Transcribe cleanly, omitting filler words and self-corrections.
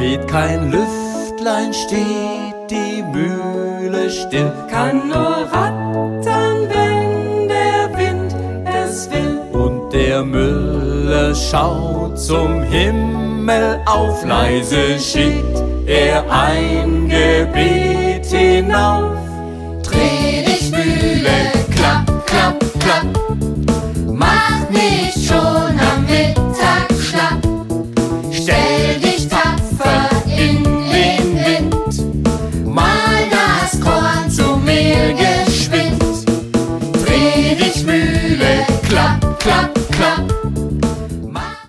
weht kein Lüftlein, steht die Mühle still. Kann nur rattern, wenn der Wind es will. Und der Müller schaut zum Himmel auf, leise schickt er ein Gebet hinauf. Dreh dich, Mühle, klapp, klapp, klapp. Mach nicht schon am Mittag